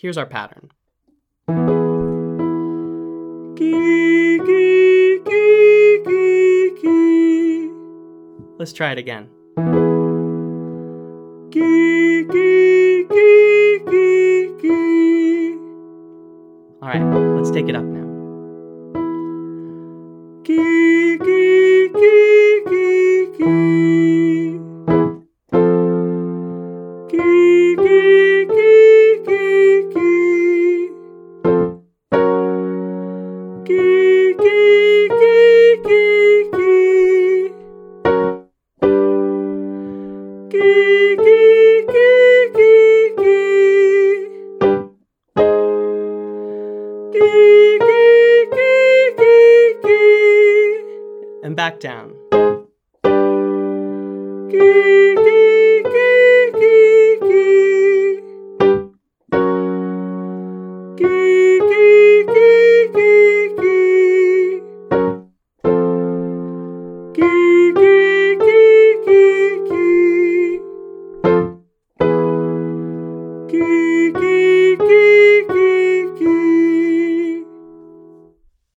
Here's our pattern. Let's try it again. All right, let's take it up now. And back down. Key, key, key.